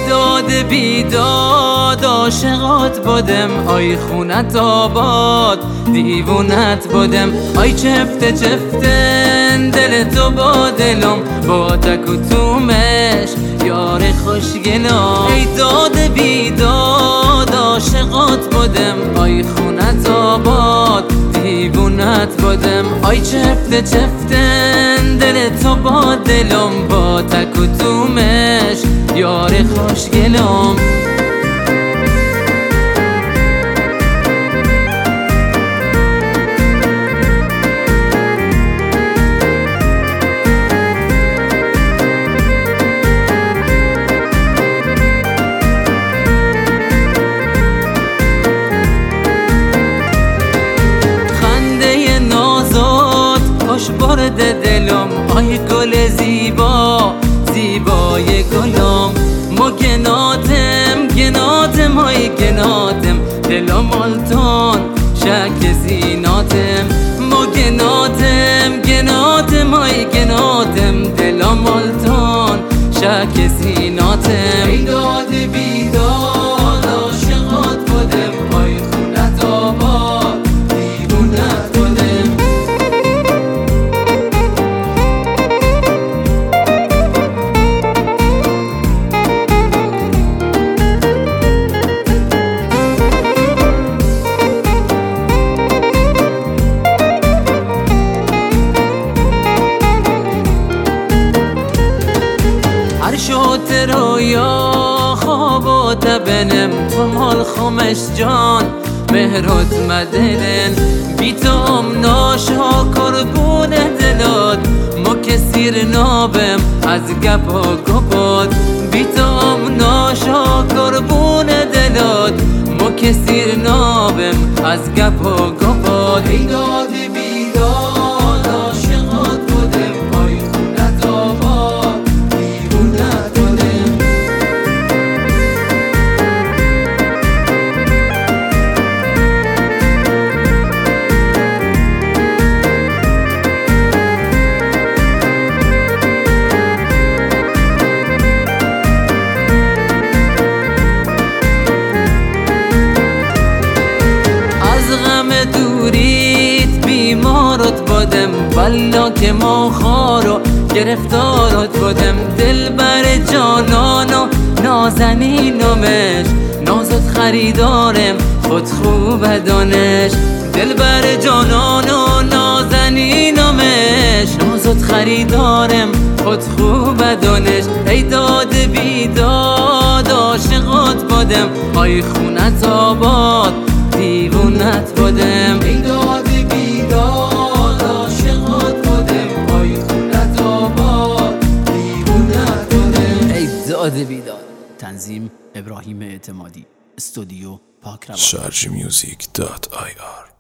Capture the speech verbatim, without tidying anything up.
داد بیداد عاشقات بودم، آی خونت آباد دیوونت بودم، آی چفته چفته دل تو با دلم، با تک و تومش یار خوشگلم. ای داد بیداد عاشقات بودم، آی خونت آباد دیوونت بودم، آی چفته چفته دل تو با دلم، با تک و تومش یار خوشگلم. خنده نازات خوش برده دلم، آی گل زیبا زیبای گلم. ما گناتم گناتم های گناتم، دلم مالتون شک زیناتم. ما گناتم گناتم های گناتم، دلم مالتون شک زیناتم. ای داد بیداد عاشقات بودم، آی خونت آباد دیوونت بودم. شوت رویا خوابات بنم، تو مال خمش جان مهرت مدنن. بی تو ام ناشا قربون دلات، ما کسیر نابم از گپ و گپات. بی تو ام ناشا قربون دلات، ما کسیر نابم از گپ و گپات. ای داد بیداد عاشقات بودم، آی خونت آباد دیوونت بودم. دوریت بیمارت بودم، والا که ما خارو گرفتارت بودم. دل بر جانان و نازنینمش، نازت خریدارم خود خوب دانش. دل بر جانان و نازنینمش، نازت خریدارم خود خوب دانش. ای داد بیداد عاشقات بودم، آی خونت آباد دیوونت بودم. ای داد بیداد عاشقات بودم، آی خونت آباد دیوونت بودم. ای داد بیداد. تنظیم ابراهیم اعتمادی، استودیو پاک روان. شارژ میوزیک دات آی آر